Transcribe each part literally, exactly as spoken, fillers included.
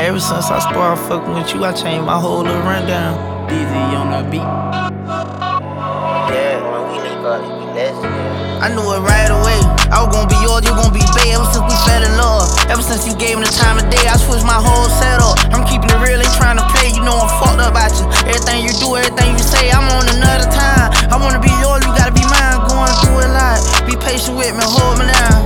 Ever since I started fucking with you, I changed my whole little rundown. D Z on the beat. Yeah, when we link up, it be legendary. I knew it right away. I was gon' be yours, you gon' be bae. Ever since we fell in love, ever since you gave me the time of day, I switched my whole setup. I'm keeping it real, ain't trying to play. You know I'm fucked up about you. Everything you do, everything you say, I'm on another time. I wanna be yours, you gotta be mine. Going through it like, be patient with me, hold me down.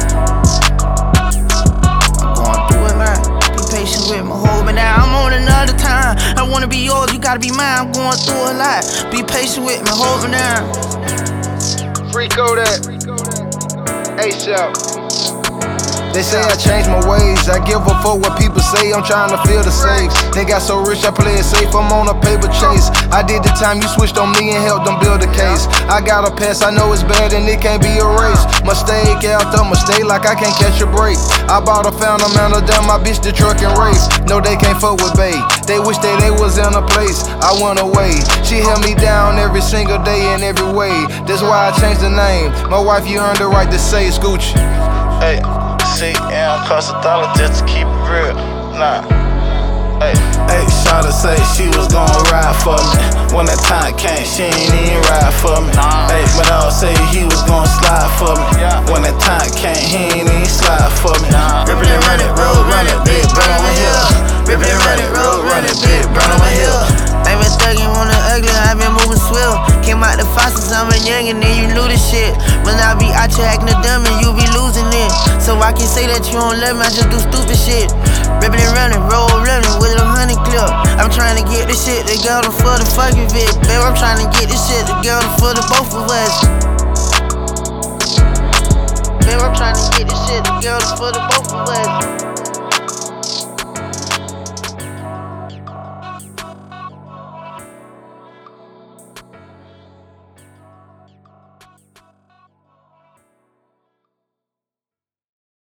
I'm going through it like, be patient with me, hold me down. I'm on another time. I wanna be yours, you gotta be mine. I'm going through it like, be patient with me, hold me down. Free Kodak, A$AP. They say I changed my ways. I give a fuck what people say. I'm trying to feel the safe. They got so rich, I play it safe. I'm on a paper chase. I did the time, you switched on me and helped them build a case. I got a pass, I know it's bad and it can't be erased. Mistake after mistake, like I can't catch a break. I bought a fountain man, down my bitch the truck and race. No, they can't fuck with bae. They wish that they was in a place. I went away. She held me down every single day in every way. That's why I changed the name. My wife, you earned the right to say Scooch. Hey. C M cost a dollar just to keep it real. Nah. Hey, hey, Shawty say she was gon' ride for me. When that time came, she ain't even ride for me. Hey, but I'll say he was gon' slide for me. When that time came, he ain't even slide for me. Rippin' and run it, road run it, big burn on my hill. Rippin' and run it, road run it, big burn on my hill. I been thuggin' on the ugly, I been moving swift. Came out the faucets, I'm a young and then you knew this shit. When I be out here acting a dumb and you be losing it. So I can say that you don't love me, I just do stupid shit. Rippin' and running, roll running with a honey clip. I'm trying to get this shit together for the fucking vid. Baby, I'm trying to get this shit together for the both of us. Baby, I'm trying to get this shit together for the both of us.